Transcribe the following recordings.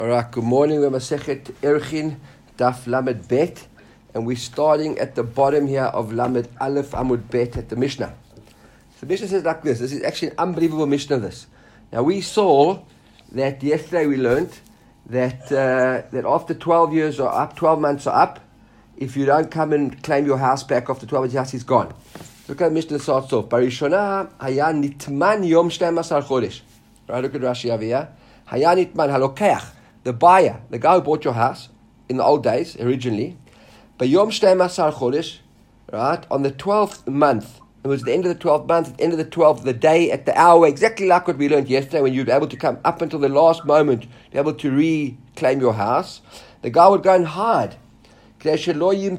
All right, good morning. We're Masechet Erchin, Daf Lamed Bet, and we're starting at the bottom here of Lamed Aleph Amud Bet at the Mishnah. So the Mishnah says like this. This is actually an unbelievable Mishnah, this. Now we saw that yesterday we learned that that after 12 years or up, 12 months are up, if you don't come and claim your house back after 12 months, your house is gone. Look at the Mishnah starts off. Barishona haya nitman yom 12 chodesh. Right, look at Rashi over here. Haya nitman halokeach. The buyer, the guy who bought your house in the old days, originally, but Yom 12 chodesh, right, on the 12th month, it was the end of the 12th month, at the end of the 12th, the day, at the hour, exactly like what we learned yesterday, when you'd be able to come up until the last moment, be able to reclaim your house, the guy would go and hide. So the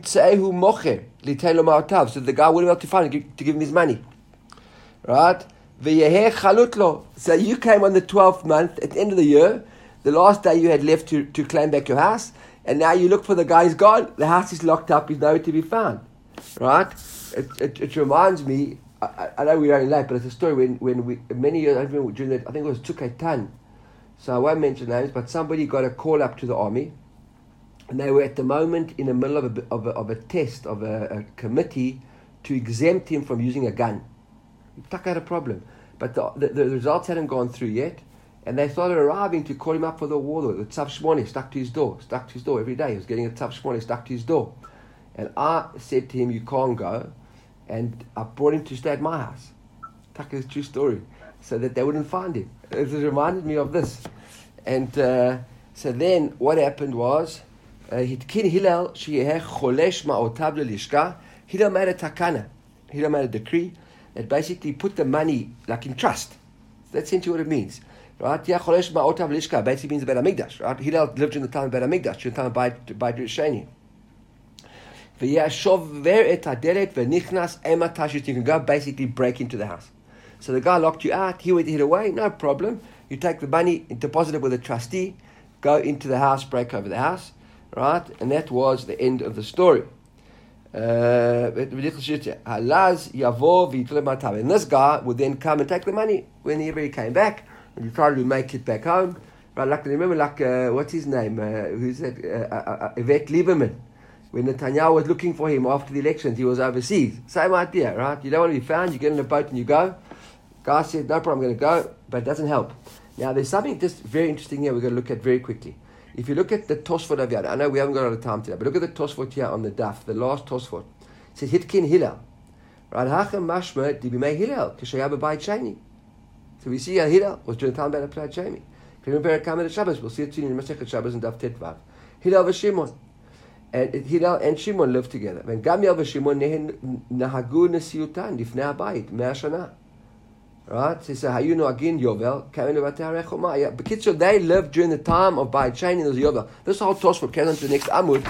guy wouldn't be able to find him, to give him his money. Right? So you came on the 12th month, at the end of the year, the last day you had left to claim back your house, and now you look for the guy, he's gone, the house is locked up, he's nowhere to be found. Right? It reminds me, I know we're running late, but it's a story when we, many years, I remember during that, I think it was Tzuk Tan, so I won't mention names, but somebody got a call up to the army, and they were at the moment in the middle of a test, of a committee to exempt him from using a gun. Tuck had a problem, but the results hadn't gone through yet. And they started arriving to call him up for the war. The Tzav Shmoni stuck to his door every day. He was getting a Tzav Shmoni stuck to his door. And I said to him, you can't go. And I brought him to stay at my house. Tuck is a true story. So that they wouldn't find him. It reminded me of this. And so then what happened was, Hitkin Hillel, Hillel made a takana. Hillel made a decree that basically put the money like in trust. That's essentially what it means. Right? Basically means the Beit HaMikdash. Right? Hillel lived in the time of Beit HaMikdash, in the time of Beit Risheni. You can go basically break into the house. So the guy locked you out, he went to hid away, no problem. You take the money, deposit it with a trustee, go into the house, break over the house. Right? And that was the end of the story. And this guy would then come and take the money whenever he came back. And you try to make it back home. Right, like remember, what's his name? Who's that? Yvette Lieberman. When Netanyahu was looking for him after the elections, he was overseas. Same idea, right? You don't want to be found. You get in a boat and you go. Guy said, "No problem, I'm going to go," but it doesn't help. Now, there's something just very interesting here. We're going to look at very quickly. If you look at the Tosfot of Yad, I know we haven't got a lot of time today, but look at the Tosfot here on the Daf, the last Tosfot. It says Hitkin Hillel. Right? Hachem Mashma Dibimei Hillel Kishayab B'Bayit Sheni. So we see Hillel was during the time of Beit Sheni. If you remember Kamed Shabbos, we'll see it soon in Masechet Shabbos and Daf Tetvav. Hillel v'Shimon. And Hillel and Shimon lived together. When Gamliel v'Shimon nahagu nesiutan lifnei habayit 100 shana. Right? So hayu noagin Yovel kamen levatei harechoma. B'kitzur, they lived during the time of Beit Sheni. There was Yovel. This whole Tosfot carries on to the next Amud.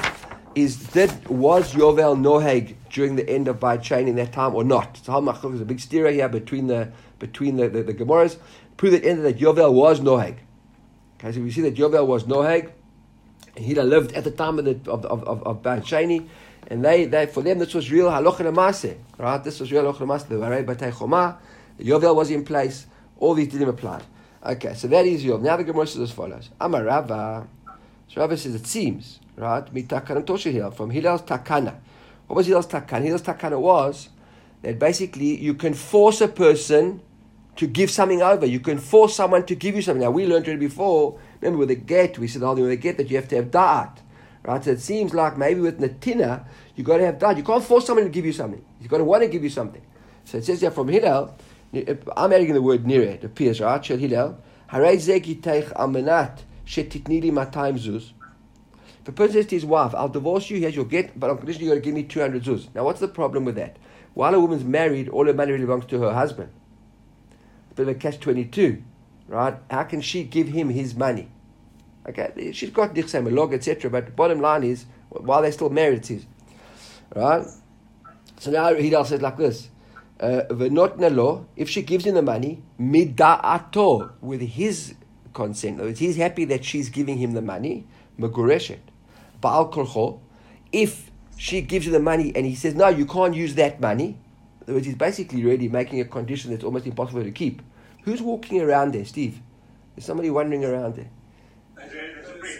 Was Yovel noheg during the end of Beit Sheni in that time or not? So there's a big steer here between the Gemaras. Prove that ended that Yovel was noheg. Okay, so we see that Yovel was noheg, and he lived at the time of Beit Sheni, and they for them this was real halacha l'maaseh, right? This was real halacha l'maaseh. The Varei Batei Choma, Yovel was in place. All these didn't apply. Okay, so that is Yovel. Now the Gemara says as follows: Amar Rava. So Rava says it seems, right? From Hillel's takana. What was Hillel's takana? Hillel's takana was that basically you can force a person to give something over. You can force someone to give you something. Now we learned it before. Remember with the get, we said with the get that you have to have da'at. Right? So it seems like maybe with natina, you got to have da'at. You can't force someone to give you something. You got to want to give you something. So it says here from Hillel, I'm adding the word nire, it appears, right? Shel Hillel, Harei zeki teich almanat shetitnili matayim zuz. If a person says to his wife, I'll divorce you, here's your get, but on condition you got to give me 200 zuz. Now what's the problem with that? While a woman's married, all her money really belongs to her husband. It's a bit of a catch-22, right? How can she give him his money? Okay, she's got dichsei malog, etc. But the bottom line is, while they're still married, it says, right? So now Hillel says like this: "V'not nalo." If she gives him the money, mida'ato, with his consent, in other words, he's happy that she's giving him the money. Megureshet, ba'al korcho. If she gives him the money and he says, "No, you can't use that money," in other words, he's basically already making a condition that's almost impossible to keep. Who's walking around there, Steve? There's somebody wandering around there.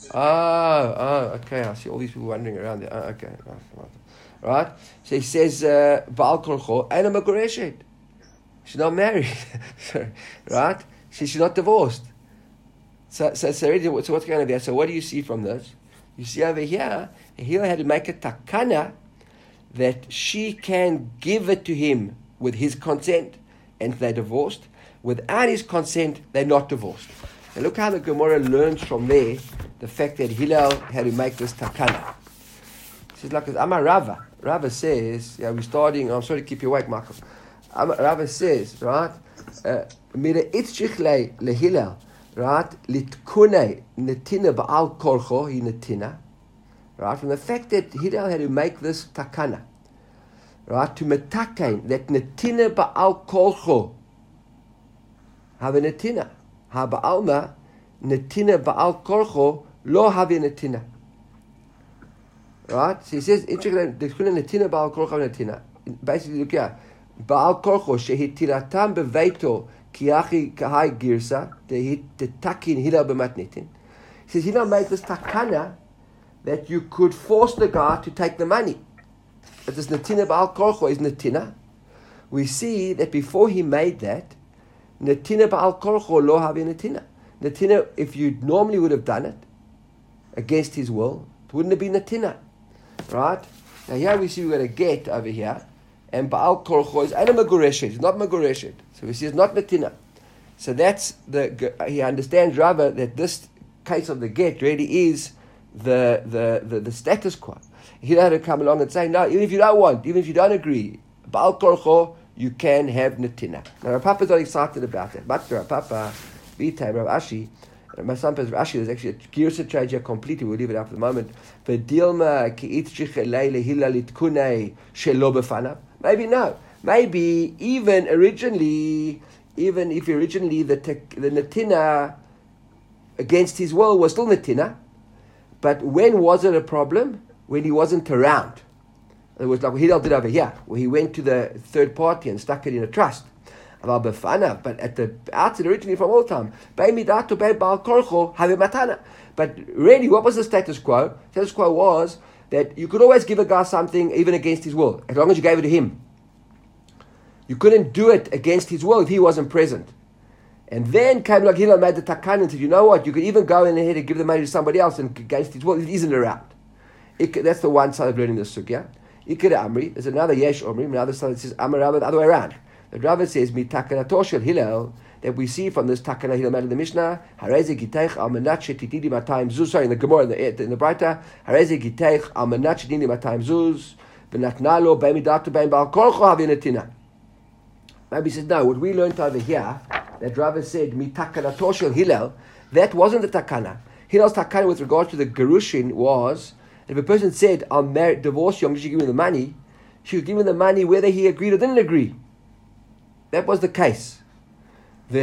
Okay. I see all these people wandering around there. Okay. Right? So he says, Baal Korcho, Eina Megoreshet. She's not married. Right? She's not divorced. So what's going on there? So what do you see from this? You see over here, he had to make a takana that she can give it to him with his consent, and they're divorced. Without his consent, they're not divorced. And look how the Gemara learns from there the fact that Hillel had to make this takana. She's like, Amar Rava. Rava says, we're starting, I'm sorry to keep you awake, Michael. Rava says, right, Mira itzchich lehillel, right, litkune netina ba'al korcho, he netina, right, from the fact that Hillel had to make this takana, right, to metakein, that netina ba'al korcho, have a netina. Ha ba'alma, netina ba'al korcho, lo have netina. Right? So he says, netina ba'al korcho netina. Basically, look here. Ba'al korcho, shehitiratam beveito, kiachi kahai girsa, takin hila b'matnitin. He says, he don't make this takana that you could force the guy to take the money. But this netina ba'al korcho is netina. We see that before he made that, netina ba'al korcho lo havi netina. Netina, if you normally would have done it against his will, it wouldn't have been netina. Right? Now here we see we've got a get over here, and ba'al korcho is eina megoreshet. It's not megoreshet. So we see it's not netina. So that's he understands Rava that this case of the get really is the status quo. He had to come along and say, no, even if you don't want, even if you don't agree, ba'al korcho, you can have netina. Now, Rav Papa is not excited about that. But Rav Papa, Vita, Rav Ashi, my son says Rav Ashi, there's actually a Girsa change here completely. We'll leave it up for the moment. Maybe no. Maybe even if originally the netina against his will was still netina, but when was it a problem? When he wasn't around. It was like what Hillel did over here, where he went to the third party and stuck it in a trust. But at the outset, originally from all time, but really, what was the status quo? Status quo was that you could always give a guy something even against his will, as long as you gave it to him. You couldn't do it against his will if he wasn't present. And then came like Hillel made the takan and said, you know what, you could even go in ahead and give the money to somebody else and against his will, it isn't around. That's the one side of learning the sugya. Ikeda Amri, there's another Yesh Omri, another side that says Amar Rava the other way around. The Rava says, Mi takanato shel Hillel, that we see from this takana Hillel made in the Mishnah, Hareze giteich al menat shetitidi matayim zuz, sorry, in the Gemara, in the Braita, Hareze giteich al menat shetitidi matayim zuz, v'natnalo be'midatu be'im ba'al korcho havinatina. Maybe he says, no, what we learned over here, that Rava said, Mi takanato shel Hillel, that wasn't the takana. Hillel's takana with regards to the Gerushin was, if a person said, I'll divorce you, I'm going to give him the money, she would give him the money whether he agreed or didn't agree. That was the case. And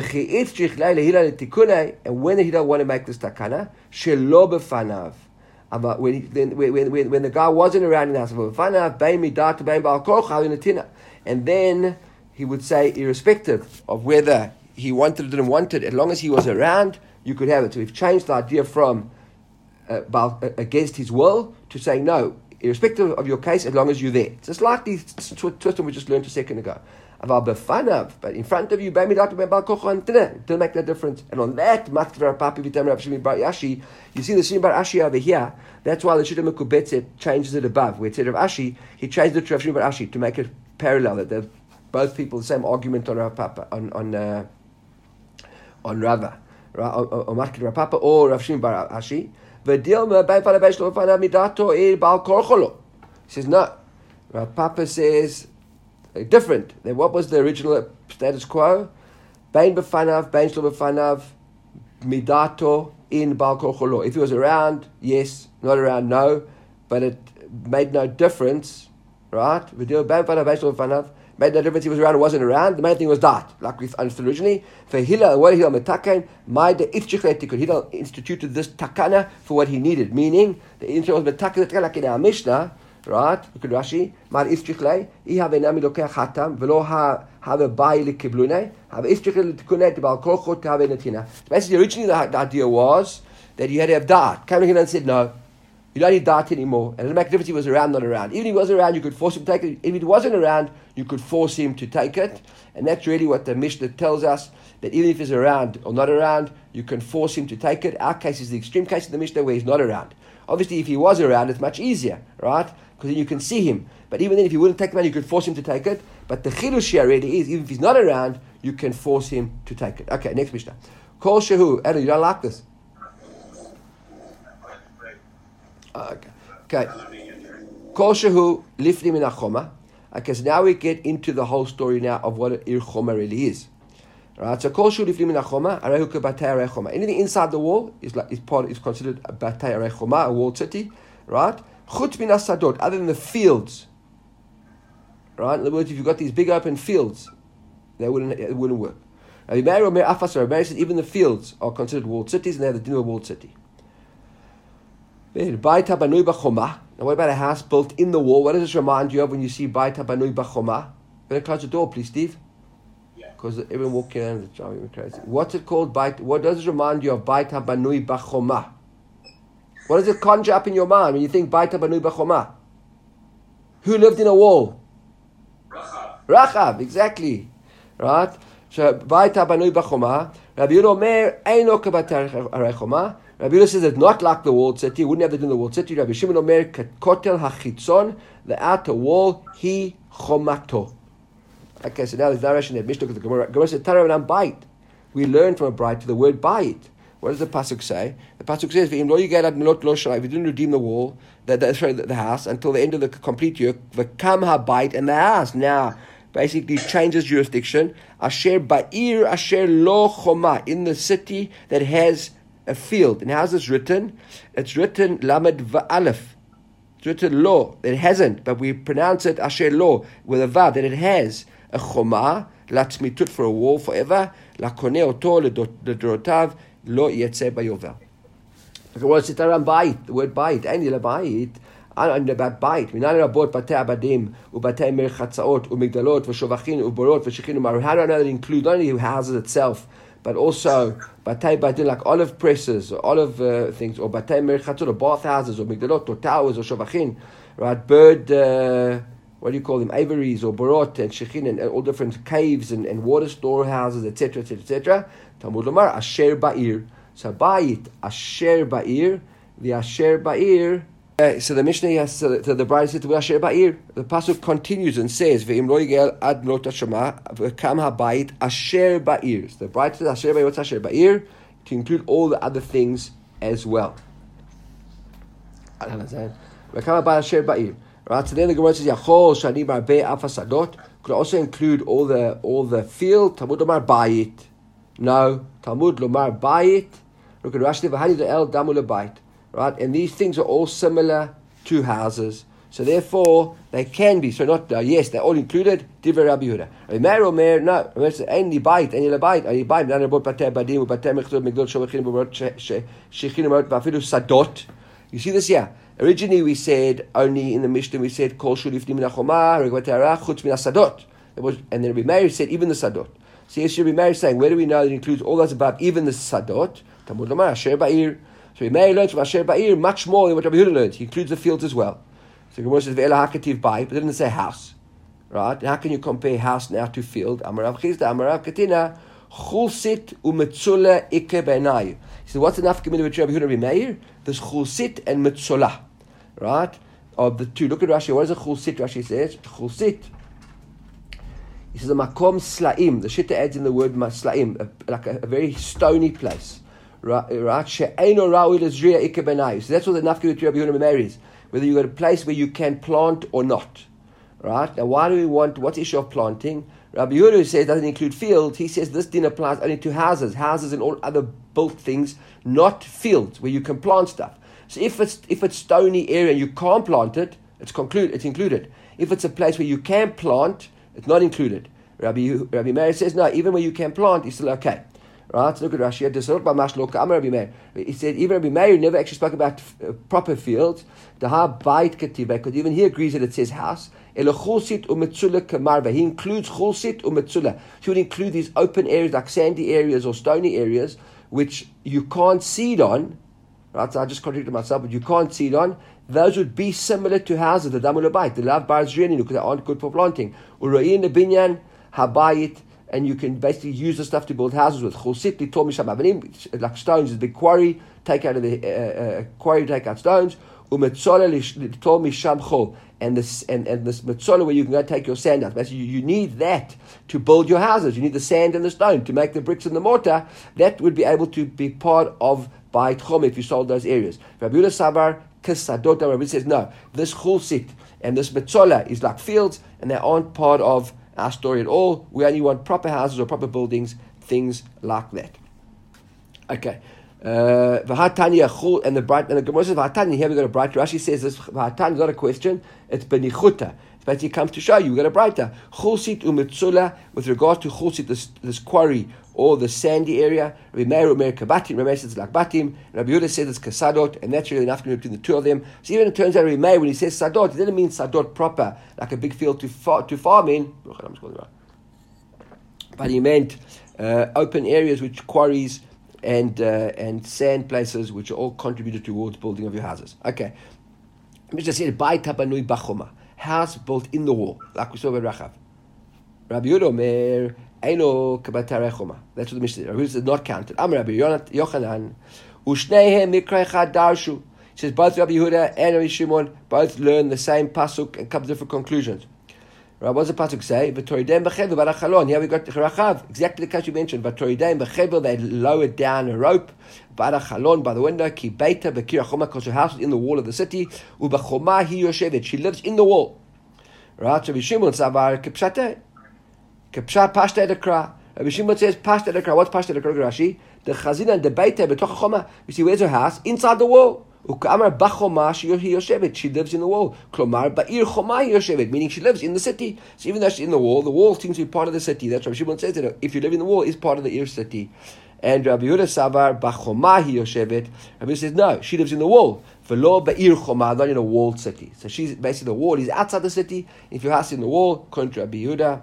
when he don't want to make this takana, shelo b'fanav. When the guy wasn't around in the house, and then he would say, irrespective of whether he wanted or didn't want it, as long as he was around, you could have it. So we've changed the idea from against his will to saying no, irrespective of your case, as long as you're there. It's a slightly twist we just learned a second ago. But in front of you, it didn't make that difference. And on that, you see the Shimon Bar Ashi over here. That's why the Shita Mekubetze changes it above. Where it said Rav Ashi, he changed it to Rav Shimon Bar Ashi to make it parallel. That they're both people, the same argument on Rav Papa, on Rava. Or Rav Papa or Rav Shimon Bar Ashi. He says no. Rav Papa says different. Then what was the original status quo? Bain b'fanav, bain shlo b'fanav, midato in bal korcholo. If he was around, yes. Not around, no. But it made no difference, right? Bain b'fanav, bain shlo b'fanav. Made no difference. He was around or wasn't around. The main thing was that, like we understood originally. For Hillel, what Hillel metakein, maida ifchichet tikkun. Hillel instituted this takana for what he needed, meaning the Hillel was metakein like in our Mishnah. Right? Look at Rashi. Mar ifchichlei. Iha ve'nami lokeh hatam v'lo have a bai likiblunei. Have ifchichlei tikunei bal korchot have netina. Basically, originally the idea was that he had to have died. Came to him and said, no, you don't need diet anymore. And it doesn't make a difference if he was around or not around. Even if he was around, you could force him to take it. If he wasn't around, you could force him to take it. And that's really what the Mishnah tells us, that even if he's around or not around, you can force him to take it. Our case is the extreme case of the Mishnah where he's not around. Obviously, if he was around, it's much easier, right? Because then you can see him. But even then, if he wouldn't take the money, you could force him to take it. But the chidush here already is, even if he's not around, you can force him to take it. Okay, next Mishnah. Kol shehu. Elu, you don't like this? Okay. Kol shehu lifnim min hachoma. Okay, so now we get into the whole story now of what an ir choma really is. Right, so kol shehu lifnim min hachoma, arehu kebatei arei choma. Anything inside the wall is considered a batei arei choma, a walled city, right? Chutz min hasadot, other than the fields. Right? In other words, if you've got these big open fields, it wouldn't work. Rabbi Meir says even the fields are considered walled cities, and they have the din of a walled city. Now, what about a house built in the wall? What does this remind you of when you see Baita Banui Bachoma? Better close the door, please, Steve. Because everyone walking around is driving me crazy. What's it called? What does it remind you of Baita Banui Bachoma? What does it conjure up in your mind when you think Baita Banui Bachoma? Who lived in a wall? Rachav, exactly. Right? So, Baita Banui Bachoma. Rabbi Yehuda Omer, Eino Kebatei Arei Choma. Rabbi Yehuda says it's not like the walled city. Wouldn't have to do in the walled city. Rabbi Shimon Omer, Kotel HaChitzon, the outer wall, Hi Chomato. Okay, so now there's narration that Mishnah, because the Gemara says, Tara Rav Bait. We learn from a bride to the word Bait. What does the pasuk say? The pasuk says, "V'im lo yigad ad milot lo shalai." If you didn't redeem the wall, the house, until the end of the complete year, v'kam habayit, and the house now basically changes jurisdiction. Asher ba'ir, asher lo choma, in the city that has a field. And how's this written? It's written lamed va'alef. It's written lo. It hasn't, but we pronounce it asher lo with a vav, that it has a choma, latzmitut, for a wall forever, lakone oto ledorotav. Lo yetze bayovel. Okay, well, it's around bayit. The word bayit. Any la bayit. I know about bayit. We know about batei abadim, ubatei merchatzaot, umigdalot, v'shovachin, uborot, v'shechin, umaru. How do I know that include not only houses itself, but also batei badim, like olive presses or olive things, or batei merchatzot, or bathhouses, or migdalot, or towers, or shovachin, right? Bird, what do you call them? Aviaries, or borot, and shechin, and all different caves and water storehouses, etc., etc., etc. Talmud Lomar, Asher Ba'ir. So Bayit, Asher Ba'ir, the Asher Ba'ir. So the Mishnah has, so the bride said to Asher Ba'ir. The pasuk continues and says, Ve'im lo yigel ad mlot hashama, v'kam habayit Asher Ba'ir. So the bride says Asher Ba'ir. What's Asher Ba'ir? To include all the other things as well. I don't understand. V'kam habayit Asher Ba'ir. Right. So then the Gemara says, Yachol shani barbe afasadot. Could also include all the field. Talmud Lomar Bayit. No, Talmud Lomar Bayit. Look at Rashi, V'hani De'el Damu Lebayit. Right, and these things are all similar to houses, so therefore they can be. So not yes, they're all included. Divrei Rabbi Yehuda. Meir Omer, no. Meir says, "Ain't Bayit, ain't Lebayit, ain't Bayit." None about batei badim, batei mechzot, migdol shovachin, shechin, vafilu sadot. You see this here. Originally we said only in the Mishnah we said kol shulifnim min hachoma, regatei arach chutz min hasadot. And then Rabbi Meir said even the sadot. So yes, Rabbi Meir is saying, where do we know that it includes all those above, even the sadot? Talmud Lomar, Asher Ba'ir. So Rabbi Meir learns from Asher Ba'ir much more than what Rabbi Yehuda learns. He includes the fields as well. So Gemara says, Ve'ela hakativ Ba'ir, but it didn't say house. Right? And how can you compare house now to field? Amar Rav Chizda, Amar Rav Katina, chulsit u'metzula ike b'enai. He said, what's enough community with Rabbi Yehuda and Rabbi Meir? There's chulsit and metzula. Right? Of the two. Look at Rashi. What is a chulsit? Rashi says, chulsit. He says a makom slaim. The Shitta adds in the word slaim, like a very stony place. Right? She'eino ra'ui l'zriya ike b'nai. So that's what the nafka with Rabbi Yehuda and Meir is. Whether you got a place where you can plant or not. Right? Now, why do we want? What's the issue of planting? Rabbi Yehuda says doesn't include fields. He says this din applies only to houses and all other built things, not fields where you can plant stuff. So if it's stony area and you can't plant it, it's included. If it's a place where you can plant, it's not included. Rabbi Meir says no. Even where you can plant, it's still okay. Right? So look at Rashi. He said even Rabbi Meir never actually spoke about proper fields. Because even he agrees that it says house. He includes chulsit u'metzula. He would include these open areas like sandy areas or stony areas which you can't seed on, Right, so I just contradicted myself, but you can't seed on. Those would be similar to houses, the damul habayit, the lav bar zriyanu, because they aren't good for planting. Uroin the binyan habayit, and you can basically use the stuff to build houses with. Chulsit litor misham avanim, like stones, is a big quarry. Take out of the quarry, take out stones. Umetzola litor misham chol, and this metzola where you can go take your sand out. Basically, you need that to build your houses. You need the sand and the stone to make the bricks and the mortar. That would be able to be part of Bait Chom if you sold those areas. Rabbi Yehuda Sabar Kesadot. Rabbi says no. This chulsit and this metzola is like fields, and they aren't part of our story at all. We only want proper houses or proper buildings, things like that. Okay. V'hatanya chul and the Gemara says v'hatanya. Here we got a bright. Rashi says this v'hatanya is not a question. It's benichuta. It basically comes to show you. We got a brighter chulsit umetzula with regard to chulsit, this quarry or the sandy area. Rabbi Meir kabatim. Rabbi Meir says it's like batim. Rabbi Yehuda says it's kasadot, and that's really enough between the two of them. So even it turns out Rabbi Meir, when he says sadot, he doesn't mean sadot proper, like a big field to farm in. But he meant open areas, which quarries and sand places, which are all contributed towards building of your houses. Okay. Mishnah said, "Bayit habanui b'choma," house built in the wall, like we saw with Rachav. Rabbi Yehuda Omer, Eino kabatarei choma. That's what the Mishnah said. Rabbi Yehuda said not counted. Amar Rabbi Yochanan, U'shneihem mikra echad darshu. He says both Rabbi Yehuda and Rabbi Shimon both learn the same pasuk and come to different conclusions. Right, what does the pasuk say? V'toridem b'chevel barachalon. Here we got Rachav, exactly the case you mentioned. V'toridem b'chevel, they lowered down a rope. Barachalon, by the window. Ki beita b'kira choma, because her house is in the wall of the city. U'b'choma hi yoshevet. She lives in the wall. Right, Rabbi Shimon savar kepshateh. Kepshat pashta edekra. Rabbi Shimon says pashta edekra. What's pashta edekra, Rashi? The chazina and the beita b'toch choma. You see, where's her house? Inside the wall. Ukamar b'choma she yoshevet. She lives in the wall. Klomar ba'ir choma yoshevet, meaning she lives in the city. So even though she's in the wall seems to be part of the city. That's Rabbi Shimon says that if you live in the wall, it's part of the Ir city. And Rabbi Yehuda savar b'choma yoshevet. Rabbi Yehuda says no, she lives in the wall. V'lo ba'ir choma, not in a walled city. So she's basically the wall is outside the city. If your house is in the wall, according to Rabbi Yehuda,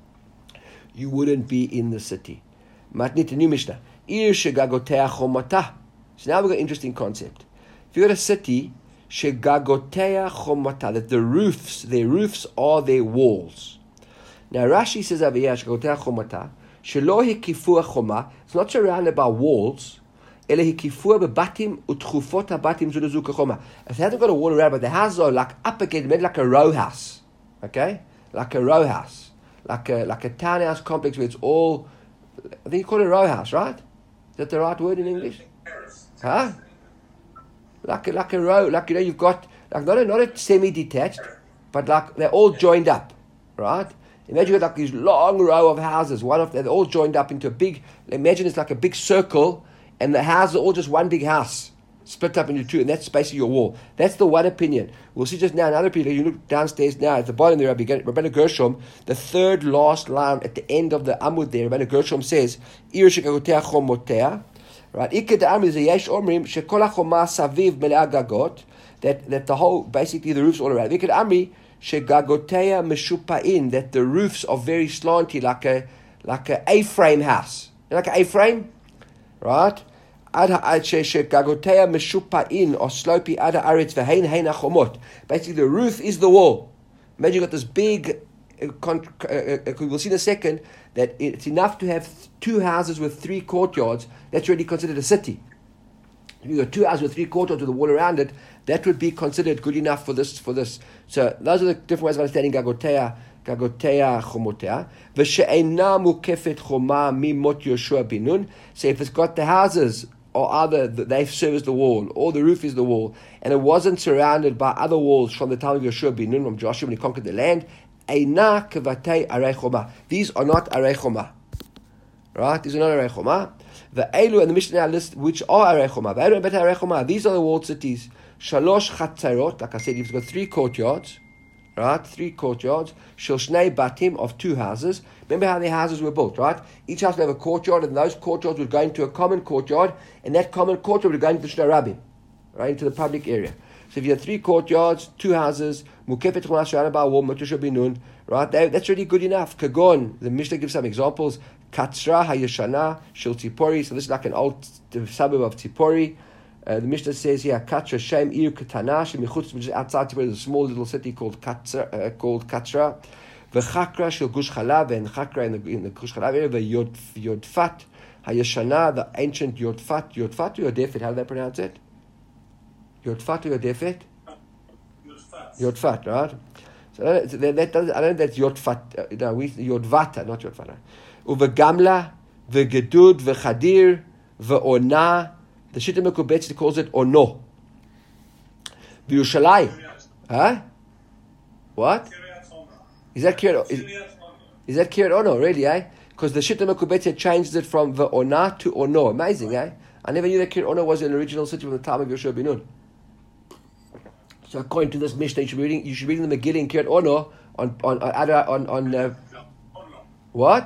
you wouldn't be in the city. Matnit, a new Mishnah. Ir shegagotea chomata. So now we've got an interesting concept. If you've got a city, shegagotea chomata, that their roofs are their walls. Now Rashi says over here, shegagotea chomata, shelo hikifua choma, it's not surrounded by walls, ele hikifua bebatim utchufot habatim zunazuka choma. If they haven't got a wall around, but the houses are like up against, maybe like a row house, okay? Like a row house. Like a townhouse complex where it's all, I think you call it a row house, right? Is that the right word in English? Huh? Like a row, like you've got like not a semi-detached, but like they're all joined up, right? Imagine you've got like these long row of houses, they're all joined up into a big. Imagine it's like a big circle, and the houses are all just one big house, split up into two, and that's basically your wall. That's the one opinion. We'll see just now another opinion. You look downstairs now at the bottom there, Rabbeinu Gershom, the third last line at the end of the Amud there, Rabbeinu Gershom says, Ir shekagotea chomotea. Right, Iked Amri is a yesh omrim shekol hachoma saviv melea gagot, that the whole, basically the roofs all around. Iked Amri shegagotea meshupain, that the roofs are very slanty, like a A-frame house. You know, like an A-frame, right? Shegagotea meshupain or slopey ada aretz v'hein hein achomot. Basically, the roof is the wall. Imagine you got this big. We'll see in a second that it's enough to have two houses with 3 courtyards. That's already considered a city. If you've got 2 houses with 3 courtyards with a wall around it, that would be considered good enough for this. So those are the different ways of understanding gagotea chomotea. V'she'ena mukefet choma mimot Yoshua bin Nun. So if it's got the houses, or either they've serviced the wall, or the roof is the wall, and it wasn't surrounded by other walls from the time of Yoshua bin Nun, from Joshua when he conquered the land, Eina kevatei arei choma. These are not arei choma. Right? These are not arei choma. The Elu and the Mishnah now list which are arei choma. The Elu and arei choma. These are the walled cities. Shalosh chatzarot. Like I said, you've got 3 courtyards. Right? 3 courtyards. Shel shnei batim, of 2 houses. Remember how their houses were built, right? Each house would have a courtyard, and those courtyards would go into a common courtyard, and that common courtyard would go into the Shna Rabbim, right, into the public area. So if you have 3 courtyards, 2 houses, mukefet choma surrounded by a wall, Yoshua bin Nun, right? That's really good enough. Kagon, the Mishnah gives some examples. Katsra hayashana shel Tzipori. So this is like an old suburb of Tzipori, The Mishnah says here, Katra Shem Ir Katana, Shemichutz, which is outside to where there's a small little city called Katra. V'chakra shel Gush Chalav, and Chakra in the Gush Chalav area, Yodfat Hayashana, the ancient Yodfat or Yodefet, how do they pronounce it? Yodfat or Yodefet? Yodfat, right? So that doesn't, I don't know that's Yodfat, Yodvata, not Yodfata. Uvegamla, V'gedud, V'chadir, V'ona. The Shita Mekubetz calls it Ono. V'Yushalayim. Huh? What? Is that Kiryat Ono, really, eh? Because the Shita Mekubetz changes it from V'ona to Ono. Amazing, eh? I never knew that Kiryat Ono was an original city from the time of Yoshua ben Nun. So according to this Mishnah, you should be reading the Megillah in Kiryat Ono on what?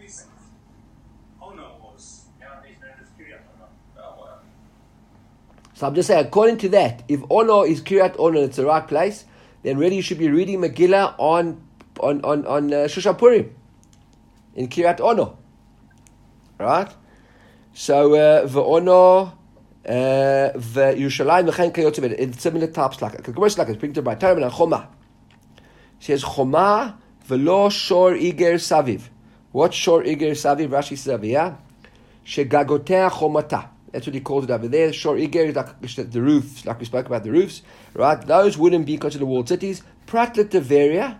So I'm just saying, according to that, if Ono is Kiryat Ono, it's the right place, then really you should be reading Megillah on Shushan Purim in Kiryat Ono, right? So V'Ono, V'Yushalayim, V'Chen Kayotze, it's similar types like it. It's bring to by Tarman and Choma. It says Choma V'Lo Shor Iger Saviv. What Shor Iger Saviv? Rashi says, yeah, Shegagotea Chomata. That's what he calls it over there. Shor Iger is like the roofs, like we spoke about the roofs, right? Those wouldn't be considered walled cities. Pratla Tiveria,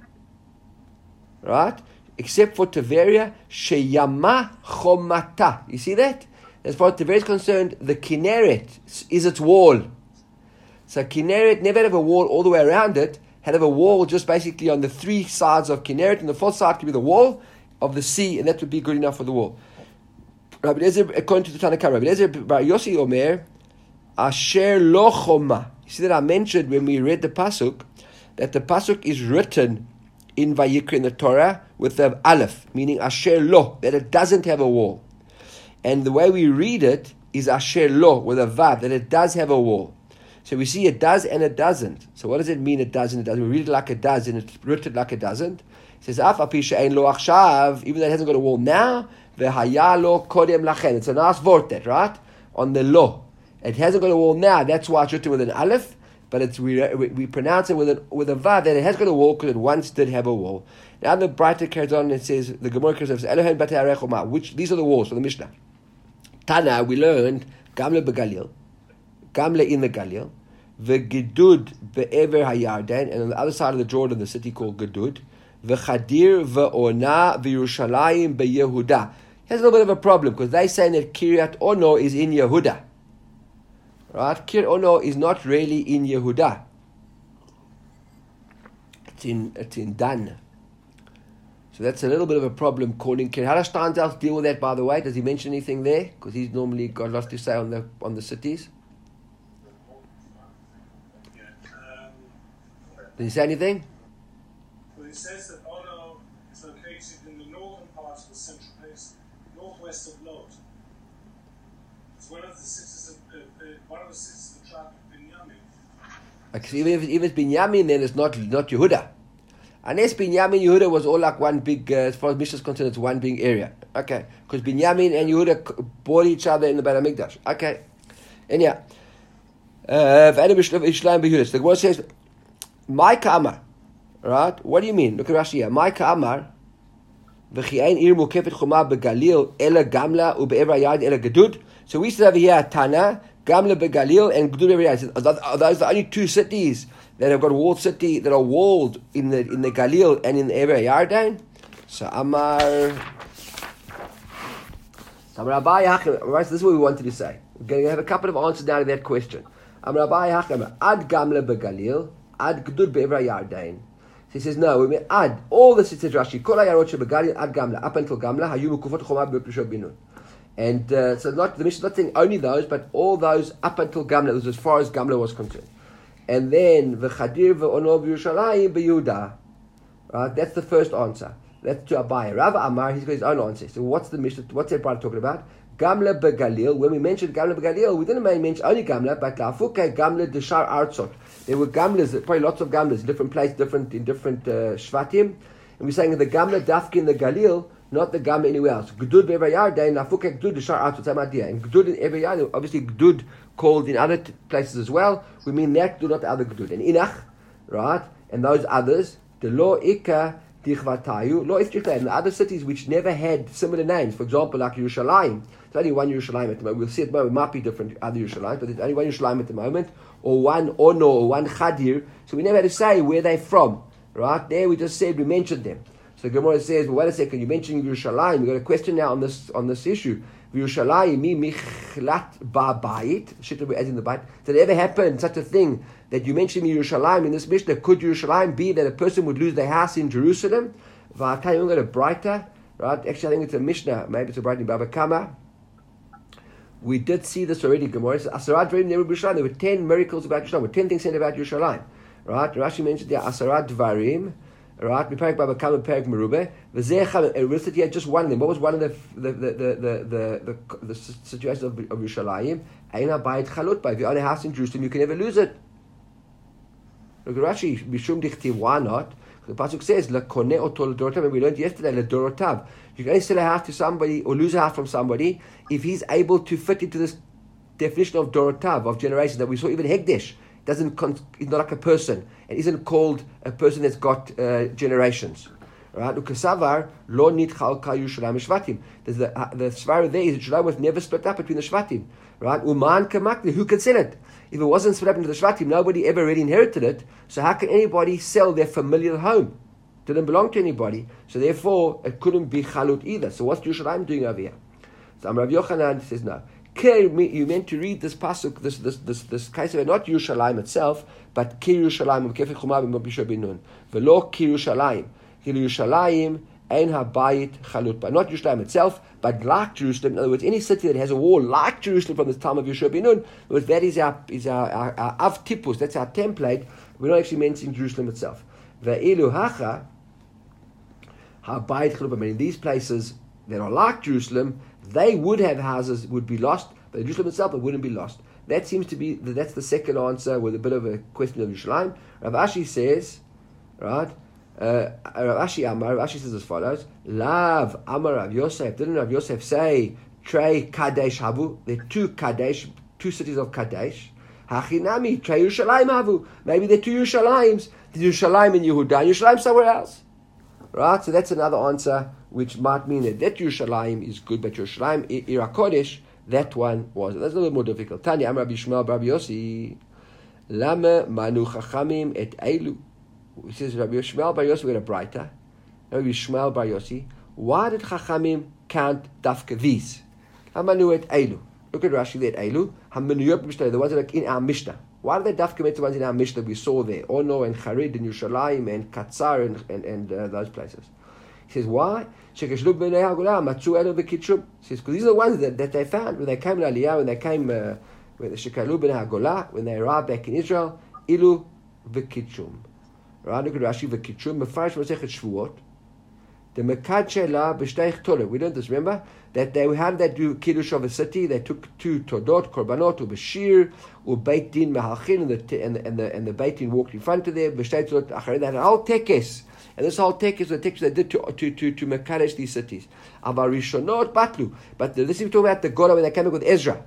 right? Except for Tiveria, Sheyama Chomata. You see that? As far as Tiveria is concerned, the Kinneret is its wall. So Kinneret never had a wall all the way around it, had a wall just basically on the three sides of Kinneret, and the fourth side could be the wall of the sea, and that would be good enough for the wall. Rabbi Eliezer, according to the Tanakh, Rabbi Eliezer Bar Yossi Omer, Asher lo choma. You see that I mentioned when we read the pasuk that the pasuk is written in Vayikra in the Torah with the aleph, meaning Asher lo, that it doesn't have a wall, and the way we read it is Asher lo with a vav, that it does have a wall. So we see it does and it doesn't. So what does it mean? It does and it doesn't. We read it like it does and it's written like it doesn't. It says Af apisha ein lo achshav, even though it hasn't got a wall now. V'hayalo kodem lachen. It's a nice word, that right on the lo. It hasn't got a wall now. That's why it's written with an aleph, but it's we pronounce it with a vav that it has got a wall because it once did have a wall. Now the Braita carries on and says the Gemara says Elohim batei arechoma, which these are the walls for the Mishnah. Tana we learned Gamle beGalil, Gamle in the Galil, v'Gedud be'ever hayarden, and on the other side of the Jordan, the city called Gedud, v'Chadir v'Ona v'Yerushalayim beYehuda. Here's a little bit of a problem because they say that Kiryat Ono is in Yehuda. Right? Kiryat Ono is not really in Yehuda. It's in Dan. So that's a little bit of a problem calling Kiryat. How does Steinsaltz deal with that, by the way? Does he mention anything there? Because he's normally got lots to say on the cities. Did he say anything? Well, he says that Ono is located in the northern part of the Central Coast, northwest of Lod. It's one of the cities of the tribe of Binyamin. Okay, so even if it's Binyamin, then it's not Yehuda. Unless Binyamin Yehuda was all like one big, as far as Mishnah is concerned, it's one big area. Okay, because Binyamin and Yehuda bought each other in the Beit HaMikdash. Okay, and yeah, the Gemara says, Maika Amar, right? What do you mean? Look at Rashi here. Maika Amar, v'chi ein ir mukefet chuma beGalil ela Gamla ube'ever hayard ela Gedud. So we still have here Tana, Gamla beGalil and Gedud be'ever hayard. Are those the only two cities that have got walled city that are walled in the Galil and in the Ever Yarden? So Amar Abai Hachem. Right, so this is what we wanted to say. We're going to have a couple of answers now to that question. Amar Abai Hachem ad Gamla beGalil ad Gedud be'ever Yarden. So he says no. We mean ad all the cities. Rashi kol hayarot shebeGalil ad Gamla up until Gamla hayu mekufot choma beYehoshua ben Nun. And so not the Mishnah not saying only those, but all those up until Gamla. It was as far as Gamla was concerned. And then v'chadir v'ono v'Yerushalayim beYehuda. Right, that's the first answer. That's to Abai. Rav Amar, he's got his own answer. So what's the Mishnah? What's that part talking about? Gamla beGalil. When we mentioned Gamla beGalil, we didn't mention only Gamla, but Lafuke Gamla deshar artzot. There were Gamlas, probably lots of Gamlas, different places, in different Shvatim. And we're saying that the Gamla Dafki in the Galil not the Gam anywhere else. Gdud be'ever Yarden, Lafuk Gdud, the Shar Atzot, same idea. And Gdud in every Yarden, obviously Gdud called in other places as well. We mean that Gdud, not the other Gdud. And Inach, right, and those others, the Lo Ika, Dichvatayu, Lo Iftikla, and the other cities which never had similar names, for example, like Yerushalayim. There's only one Yerushalayim at the moment. We'll see at the moment, it might be different other Yerushalayim, but there's only one Yerushalayim at the moment, or one Ono, or one Chadir. So we never had to say where they're from, right? There we just said, we mentioned them. So Gemara says, well, wait a second, you mentioned Yerushalayim. We've got a question now on this issue. Yerushalayim, mi michlat ba'bayit, shit as in the bayit. Did it ever happen, such a thing, that you mentioned Yerushalayim in this Mishnah? Could Yerushalayim be that a person would lose their house in Jerusalem? V'atayim, we've got a brighter, right? Actually, I think it's a Mishnah, maybe it's a brighter in Baba Kama. We did see this already, Gemara. Asarat Dvarim Neru Yerushalayim. There were 10 miracles about Yerushalayim. There were 10 things said about Yerushalayim. Right? Rashi mentioned there Asarat Dvarim. Right? Miparik Baba Kama Perik Merubeh. V'zeh and listed here just one of them. What was one of the situations of Yerushalayim? Eina Bayit Chalut Bay. If you own a house in Jerusalem, you can never lose it. Look at Rashi. Bishum Dichtiv. Why not? The pasuk says Lakoneh Oto L'Dorotav. And we learned yesterday L'Dorotav. You can only sell a house to somebody or lose a house from somebody if he's able to fit into this definition of Dorotav, of generation that we saw. Even Hegdesh he's not like a person and isn't called a person that's got generations. Right? Ukasavar lo nitchal kal Yerushalayim shvatim. The svara there is that Yerushalayim was never split up between the shvatim. Right? Uman kamakli. Who could sell it? If it wasn't split up into the shvatim, nobody ever really inherited it. So how can anybody sell their familial home? It didn't belong to anybody. So therefore, it couldn't be chalut either. So what's Yerushalayim doing over here? So Rav Yochanan says no. You meant to read this pasuk, this case of not Yerushalayim itself, but Ki Yerushalayim Kefei Chumah b'Moshe Binun. V'lo Ki Yerushalayim. Ki Yerushalayim ein habayit chalut ba. Not Yerushalayim itself, but like Jerusalem. In other words, any city that has a wall like Jerusalem from the time of Yeshua Binun, that is our av tipus. That's our template. We're not actually mentioning Jerusalem itself. Ve'ilu hacha habayit chalut ba. In these places that are like Jerusalem, they would have houses, would be lost, but Jerusalem itself, it wouldn't be lost. That seems to be, that's the second answer with a bit of a question of Yerushalayim. Rav Ashi says, right, Rav Ashi says as follows, Lav Amar Rav Yosef, didn't Rav Yosef say, Trei Kadesh Havu, there are two Kadesh, two cities of Kadesh, Hachinami, Trei Yerushalayim Havu, maybe there are two Yerushalayim, there's Yerushalayim in Yehuda, and Yerushalayim somewhere else. Right, so that's another answer, which might mean that Yerushalayim is good, but Yerushalayim, Ir HaKodesh, that one wasn't. That's a little more difficult. Tanya, Amar Rabbi Shmuel Bar Yossi, Lama Manu Chachamim et Eilu. He says, Rabbi Shmuel Bar Yossi, we had a brighter. Rabbi Shmuel Bar Yossi, why did Chachamim count Dafka these? Hamanu et Eilu. Look at Rashi there at Eilu. Hamanuyot Mishnah, the ones that are in our Mishnah. Why did they Dafka make the ones in our Mishnah we saw there? Ono and Charid and Yerushalayim and Katzar and those places. He says, why? He says, because these are the ones that they found when they came in Aliyah, when they came, when the Shekalu ben HaGolah, when they arrived back in Israel, Ilu v'kitshum. Right? Look at Rashi v'kitshum. Mefarish Masechet Shvuot. The Mekad Shelah b'shteich Torah. We learned this, remember? That they, how did they do Kiddush of a city? They took two Todot, Korbanot, Ubashir, Ubeit Din Mehalchin, and the Beit Din walked in front of them. B'shtei Todot Acharim. They had a whole tekes. And this whole tekes was the tekes they did to Mekadesh these cities. Avar Rishonot Batlu. But this is talking about the Gola when they came back with Ezra.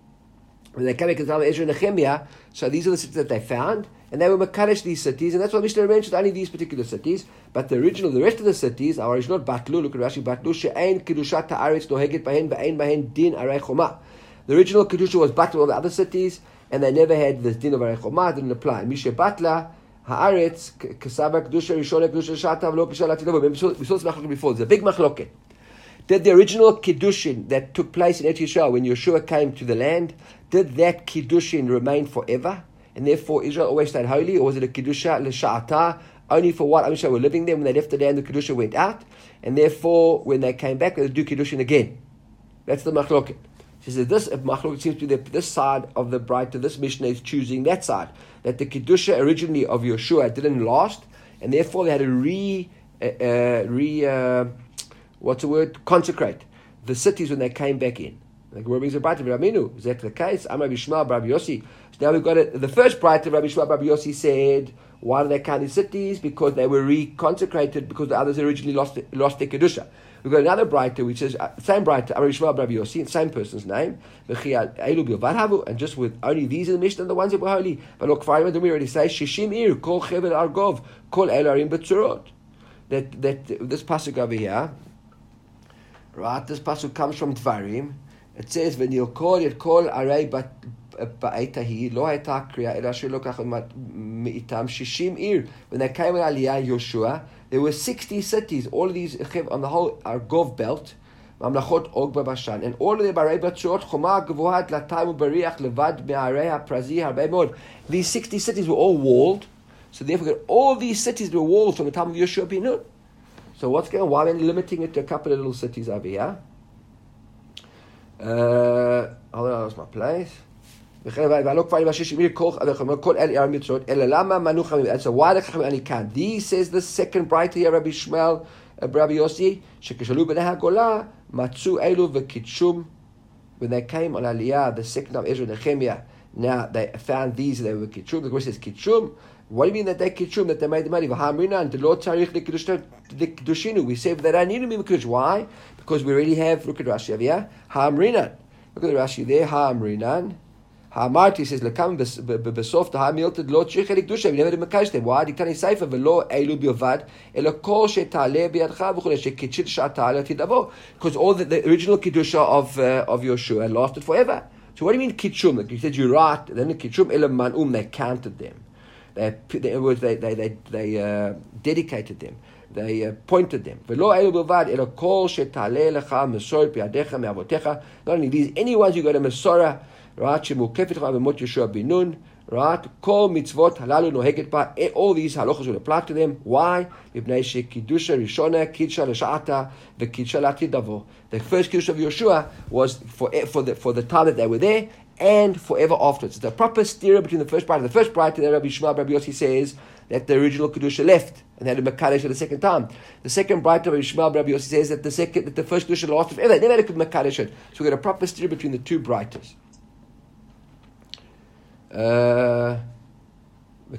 When they came back with Ezra and Nehemiah, so these are the cities that they found, and they were Mekadesh these cities, and that's why Mishnah mentioned only these particular cities. But the rest of the cities are not Batlu. Look at Rashi, Batlu she'ein kiddushat ha'aretz noheget bahen ve'ein bahen din arei choma. The original kedusha was Batlu all the other cities, and they never had this din of arei choma. Didn't apply. Mishe Batla ha'aretz kasava kedusha rishona kedusha shatav lo kisha latinov. We saw this machloket before. It's a big machloket. Did the original kiddushin that took place in Eretz Yisrael when Yeshua came to the land, did that kiddushin remain forever? And therefore Israel always stayed holy? Or was it a kiddusha l'sha'ata, only for what Am Yisrael were living there? When they left the land, the kiddusha went out, and therefore when they came back, they would do kiddushin again. That's the machloket. She says this machloket seems to be this side of the bride to this Mishnah is choosing that side, that the kiddusha originally of Yeshua didn't last, and therefore they had to consecrate the cities when they came back in. Like where brings a bright of Raminu. Is that the case? I'm Rabbi Shmuel Bar Yossi. So now we've got it. The first bright of Rabbi Shmuel Bar Yossi said, why do they count these cities? Because they were reconsecrated because the others originally lost their kedusha. We've got another Braita which says, same Braita, Rabbi Yishmael, Rabbi Yossi, same person's name, and just with only these in the Mishnah, the ones that were holy. But look, didn't we already say, Shishim Ir, Kol Chevel Argov, Kol Elarim Betzurot. That this pasuk over here, right? This pasuk comes from Dvarim. It says, "When you call it call arei ba'etahi lo hayta kriya ela shelo kach mi'itam shishim ir." When they came on Aliyah Yoshua, there were 60 cities. All of these on the whole Argov belt, Mamlachot Og Bashan, and all of them barei batzurot choma gvuhat latayim bariach levad me'arei haprazi harbei mod. These 60 cities were all walled. So therefore, all these cities were walls from the time of Yeshua ben Nun. So what's going on? Why are we limiting it to a couple of little cities over here? Hold on, I lost my place. And so why the Chachamim only can? These says the second Braita here, Rabbi Yishmael, Rabbi Yossi, Shekeshalu b'nei haGolah, matzu elu v'kitshum. When they came on Aliyah, the second of Ezra and Nehemiah, now they found these, they were kitshum. The question says kitshum. What do you mean that they kitshum, that they made the money? We say that I need to be mikdash. Why? Because we already have, look at Rashi over here, ha'amrinan. Look at the Rashi there, ha'amrinan. Ha'amarti says, lekam besof ha'amilted lo tzrich elikdusha. We never did mekadosh them. Why? Dikani seifa velo elu biovad elo kol she'taleh biyadcha v'chulei she'kitshit sha'taleh tidavo. Because all the original kiddusha of Yoshua lasted forever. So what do you mean kitshum? Like you said, you're right. Then the kitshum elam man'um, they counted them. They dedicated them. They appointed them. Not only these, anyone who got a Masorah, right? Right? All these halachos will apply to them. Why? The first kiddush of Yeshua was for the time that they were there and forever afterwards. It's a proper steer between the first Braita. The first Braita, Rabbi Yishmael, Rabbi Yossi says that the original kedusha left and they had a mekadesh for the second time. The second Braita, Rabbi Yishmael, Rabbi Yossi says that the first kedusha lasted forever. They never had a mekadesh. So we got a proper steer between the two Braitas. Now we're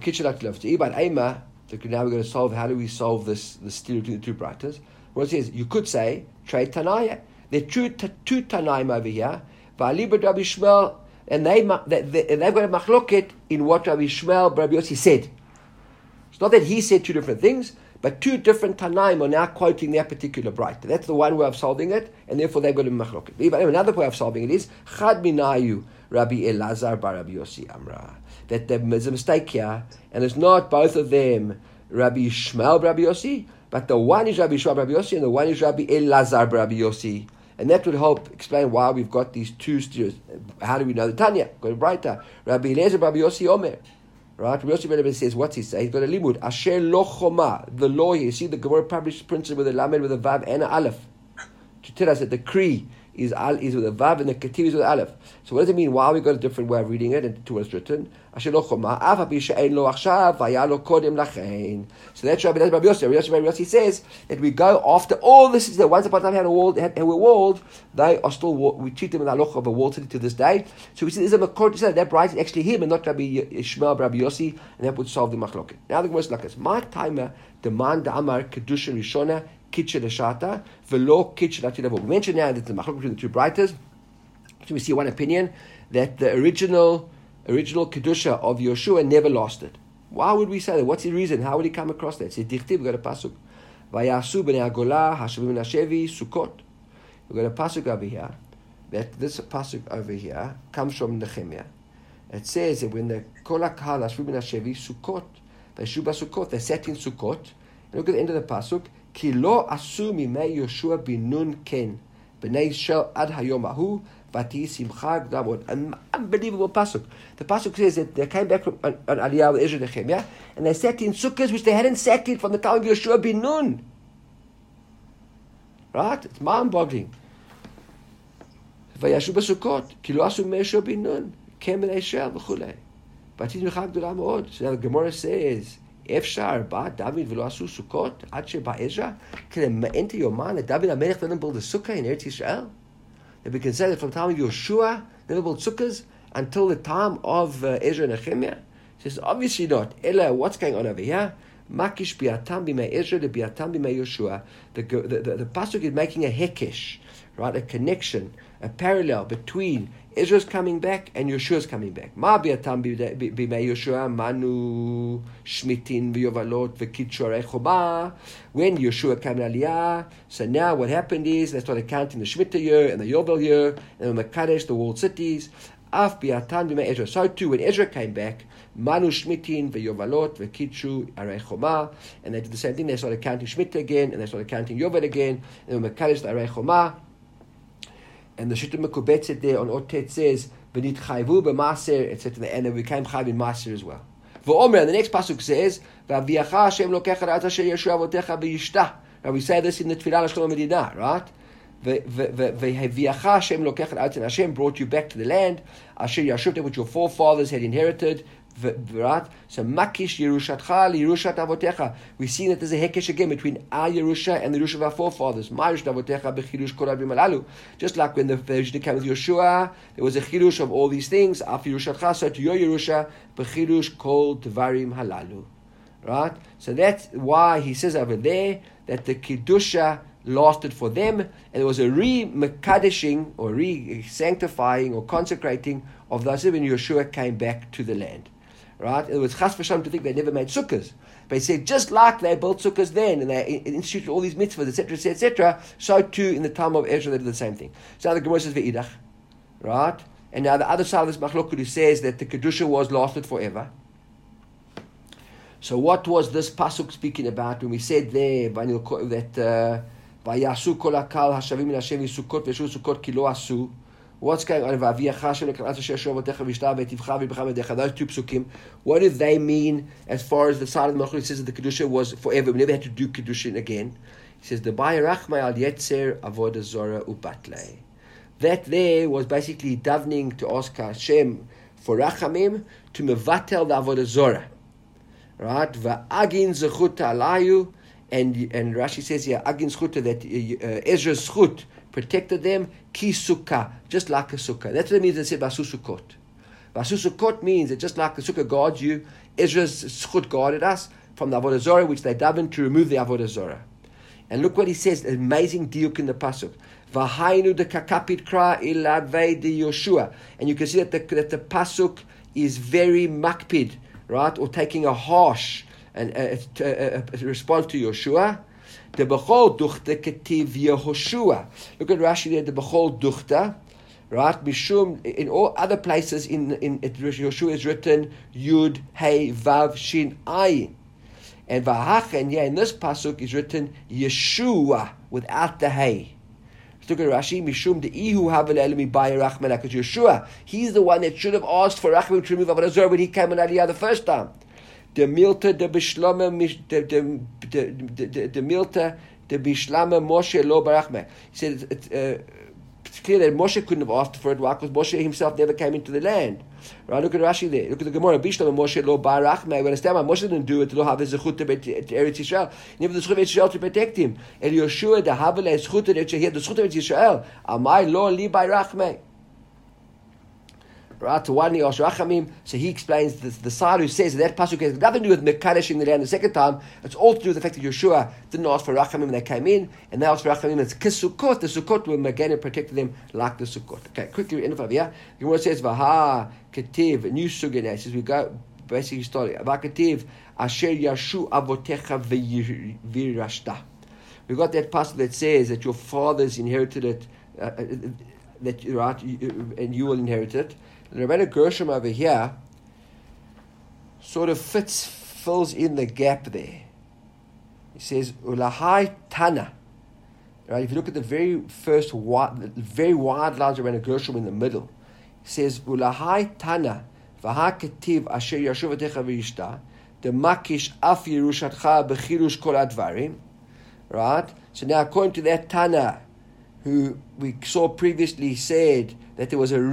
going to solve, how do we solve this steer between the two Braitas? Well, it says, you could say, trade Tanaya. There are two Tanaim over here. Rabbi Yishmael, and they've got a machloket in what Rabbi Yishmael, Rabbi Yossi said. It's not that he said two different things, but two different Tanaim are now quoting their particular Braita. That's the one way of solving it, and therefore they've got a machloket. Another way of solving it is Chad minayu Rabbi Elazar bar Rabbi Yossi Amra. That there's a mistake here, and it's not both of them Rabbi Yishmael Rabbi Yossi, but the one is Rabbi Yishmael Rabbi Yossi, and the one is Rabbi Elazar Rabbi Yossi. And that would help explain why we've got these two steers. How do we know the Tanya? Got a Braita. Rabbi Eliezer, Rabbi Yossi Omer. Right? Rabbi Yossi says, what's he say? He's got a limud. Asher lo choma. The law here. You see the Gemara published principle with a lamed, with a vav, and an aleph. To tell us that the kri is with a vav and the ketiv is with an aleph. So what does it mean? Why we got a different way of reading it and to what it's written? Asher lo choma. Af api she'ein lo achshav, vaya lo kodem lachein. So that's Rabbi Yossi. Rabbi Yossi says that we go after all this. Is that once upon a time they were walled, they are still we treat them in the halacha of a walled city to this day. So we see there's a makor to say that Braita is actually him and not Rabbi Yishmael, Rabbi Yossi, and that would solve the machloket. Now the Gemara is like this: my timer demand amar kedusha rishona kitche leshata velo kitche latidavo. We mentioned now that the machloket between the two Braitas. So we see one opinion that the original kedusha of Yoshua never lasted. Why would we say that? What's the reason? How would he come across that? Say dichtiv, we got a pasuk. Vayasu b'nei haGolah hashavim nashevi sukkot. We got a pasuk over here. That this pasuk over here comes from Nehemiah. It says that when the kol hakahal hashavim nashevi sukkot, they shuba sukkot, they sat in sukkot. And look at the end of the pasuk. Ki lo asu mimei Yoshua bin Nun ken b'nei Yisrael ad hayom ahu. An unbelievable pasuk. The pasuk says that they came back from Aliyah with Ezra and Nehemiah, and they sat in sukkahs which they hadn't sat in from the time of Yoshua bin Nun. Right? It's mind-boggling. Vayashu b'sukkot, ki lo asu me'Yoshua bin Nun, kem b'nei Yisrael v'chulei. V'atis micha gdola me'od. So now the Gemara says, Efshar ba David v'lo asu sukkot, ad sheba Ezra. Can it enter your mind that David HaMelech didn't build a sukkah in Eretz Yisrael? That we can say that from the time of Yoshua, they never built sukkahs until the time of Ezra and Nehemiah. He says, obviously not. Ella, what's going on over here? Makish biatam b'mei Ezra to biatam b'mei Yoshua. The pasuk is making a hekesh, right? A connection, a parallel between Ezra's coming back and Yeshua's coming back. Ma biatam b'mei Yoshua manu shmitin v'yovalot v'kitshorei choma. When Yeshua came in Aliyah, so now what happened is they started counting the Shemitah year and the Yovel year and the Mekadesh, the walled cities. Af biatam b'mei Ezra. So too, when Ezra came back, Manu Shmitin veYovalot veKitshu Arei Choma, and they did the same thing. They started counting Shemitah again, and they started counting Yovel again, and the Mekadesh Arei Choma. And the Shita Mekubetzet there on Otet says Benit Chayvu b'Maser, etc. And they became Chayv in Maser as well. V'Omer, and the next pasuk says V'Aviacha Hashem Lokecha La'at Asher Yeshua Avotecha B'Yishtah. Now we say this in the Tfilah L'Shalom Medina, right? Hashem brought you back to the land, Asher Yashuvta, which your forefathers had inherited. Right? So Makish Yerushatcha Yerushat Avotecha. We've seen that there's a hekesh again between our Yerusha and the Yerusha of our forefathers. Ma'Yerushat Avotecha b'chirush kol adrim halalu. Just like when the Yerusha came with Yeshua, there was a chirush of all these things. After Yerushatcha, so to your Yerusha b'chirush kol dvarim halalu. Right? So that's why he says over there that the Kiddusha lasted for them, and there was a re-mekadeshing or re-sanctifying or consecrating of those when Yeshua came back to the land. Right? It was chas v'shalom to think they never made sukkahs. But he said, just like they built sukkahs then, and they instituted all these mitzvahs, etc., etc., so too in the time of Ezra they did the same thing. So now the Gemara says ve'idach, right? And now the other side of this machlokut who says that the Kedusha lasted forever. So what was this pasuk speaking about when we said there that Vayasu kol hakal hashavim min Hashem yisukot v'yeshu sukot ki lo asu? What's going on? Those two psukim, what do they mean as far as the side of the Machlokes says that the Kedusha was forever? We never had to do Kedusha again. He says, the Bayarachmai al Yetzer Avodah Zorah Ubatle. That there was basically davening to ask Hashem for Rachamim to mevatel the Avodah Zorah. Right? Va'agin zechuta alayu. And Rashi says here, agin zechuta, that Ezra's zechut protected them, ki sukkah, just like a sukkah. That's what it means when it said Vasu Sukkot. Vasu Sukkot means that just like the sukkah guards you, Ezra's zechut guarded us from the Avodah Zorah, which they davened to remove the Avodah Zorah. And look what he says, amazing diuk in the pasuk. V'hainu de kakapit kra iladvei de Yoshua. And you can see that the pasuk is very makpid, right? Or taking a harsh and a response to Yoshua. The bechol duchta ketiv Yehoshua. Look at Rashi there. The bechol duchta, right? Mishum. In all other places in Yoshua is written Yud Hey Vav Shin Ayin, and Vahachen. Yeah, in this pasuk is written Yeshua without the Hey. Look at Rashi. Mishum the Ihu Havel Elimi Bayirachman. Because Yeshua, he's the one that should have asked for Rachman to remove Avodah Zorah when he came on Aliyah the first time. The milta the bishlama the milta the bishlama Moshe lo barachme. He said it's clear that Moshe couldn't have asked for it. Why? Because Moshe himself never came into the land. Right? Look at Rashi there. Look at the Gemara. Bishlama Moshe lo barachme. We understand why Moshe didn't do it. To have the zechut to Eretz Yisrael. Never the zechut of Eretz Yisrael to protect him. El Yoshua the havele zechut to Eretz Yisrael. The zechut of Eretz Yisrael. Amai lo li barachme. Right, to one Rachamim, so he explains the side who says that pasuk has nothing to do with Mekadesh in the land the second time. It's all to do with the fact that Yeshua didn't ask for Rachamim when they came in, and they asked for Rachamim. It's Kisukot. The Sukkot were again and protected them like the Sukkot. Okay, quickly end of here. The Gemara says Vaha Ketiv, a new sugya. Says we go basically starting Vaha Ketiv Asher Yashu Avotecha Virashta. We got that pasuk that says that your fathers inherited it, that right, and you will inherit it. The Rebbeinu Gershom over here sort of fills in the gap there. He says, Ulahai Tana. Right, if you look at the very first very wide lines of Rebbeinu Gershom in the middle, he says, Ulahai Tana, Vaha Ketiv Asher Yashuv Atecha V'Yishta, the Makish Af Yerushatcha B'Chirush Kol Advarim. Right? So now according to that Tana, who we saw previously said that there was a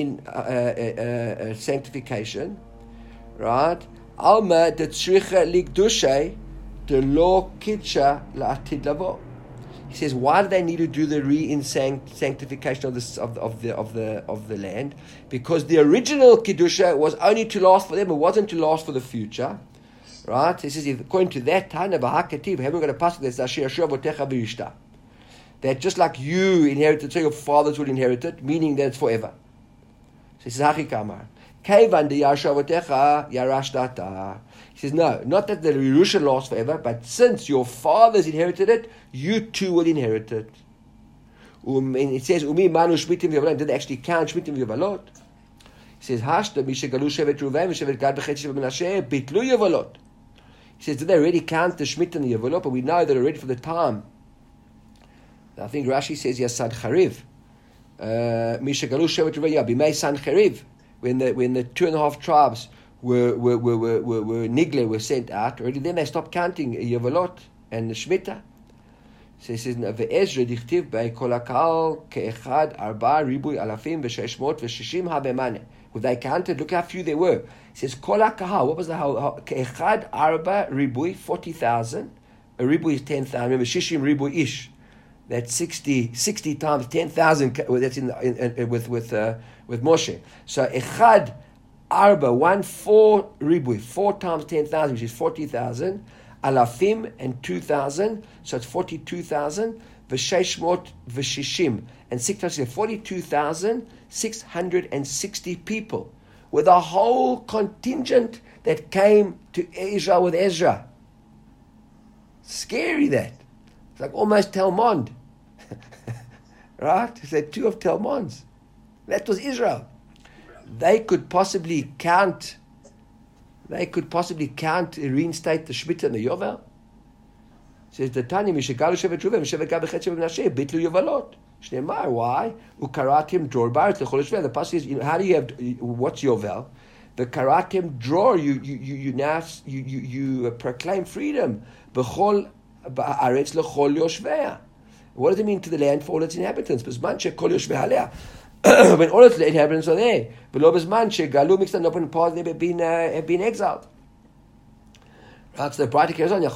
sanctification, right? Alma de tzricha ligdushay de lo kitsha la'atid lavo. He says, why do they need to do the sanctification of the land? Because the original kedusha was only to last for them; it wasn't to last for the future. Right? He says, according to that, Tana V'Hakativ, haven't got a pasuk that's Asher Avotecha V'Yishta. That just like you inherited, so your fathers will inherit it, meaning that it's forever. So he says, Hachi Kamar. Kevan de Yasher Avotecha Yarashtata. He says, no, not that the Yerusha lasts forever, but since your fathers inherited it, you too will inherit it. And it says, Umi Manu Shmitim V'Yavalot. Did they actually count Shmitim V'Yavalot? He says, Hashta Mishegalu Shevet Ruvaim Shevet Gad B'Chet Shevet Menashe Bitlu Yavalot. He says, did they already count the Shmit and the Yavalot? But we know they're already for the time. I think Rashi says, Yasad Chariv. Mishegalu Shevet Ruvaim Bimei San Chariv. When the 2.5 tribes were Nigle were sent out, already then they stopped counting Yavalot and the Shemitah. So he says, Ve'ezra dichtiv be'kol hakal ke'echad arba ribui alafim v'sheshmot v'shishim ha'bemane. When they counted, look how few there were. He says, kol hakal, what was the ke'echad arba ribui, 40,000. A ribui is 10,000. Remember, shishim ribui ish. That's 60 times 10,000. That's with Moshe. So echad arba, 4 ribui, 4 times 10,000, which is 40,000. Alafim and 2,000, so it's 42,000. V'sheshmot v'shishim and 6,000, 42,660 people, with a whole contingent that came to Israel with Ezra. Scary that. It's like almost Telmond, right? It's like 2 of Telmonds. That was Israel. They could possibly count. Reinstate the Shemitah and the Yovel. Says the Tani, Mishegalu Shevet Ruvaim, Shevet Gad B'Chet Shevet Menashe, Bitlu Yovelot. Shneimar, why? Ukaratim dror barit lechol Yishveh. The passage is, how do you have, what's Yovel? The karatim dror, you proclaim freedom. B'chol ba'aretz lechol Yoshveh. What does it mean to the land for all its inhabitants? B'zman shekol Yoshveh aleh. When all of the inhabitants are there, below Bisman, Galu mixed and open parts have been exiled. Right, so the brighter carries on.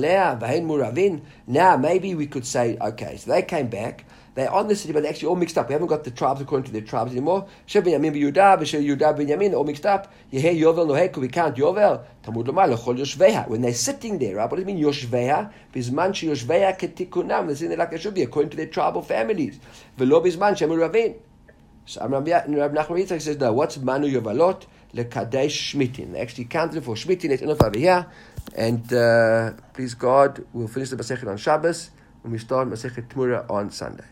Now maybe we could say, okay, so they came back. They're on the city, but they're actually all mixed up. We haven't got the tribes according to their tribes anymore. Shev Binyamin Yehuda, Yehuda Binyamin, they're all mixed up. Yehe Yovel Nohe, could we count Yovel? Tamud Lomar Lechol Yoshveha. When they're sitting there, right? What does it mean Yoshveha? Bisman she Yoshveha Ketikunam. They're sitting there like they should be, according to their tribal families. Velo Bisman Shemu Ravin. So Rab Nachman Yitzchak says, no, what's Manu Yovalot? Lekadesh Shmitin. They actually counted for Shmitin. It's enough over here. And please God, we'll finish the Masechet on Shabbos when we start Masechet Tmura on Sunday.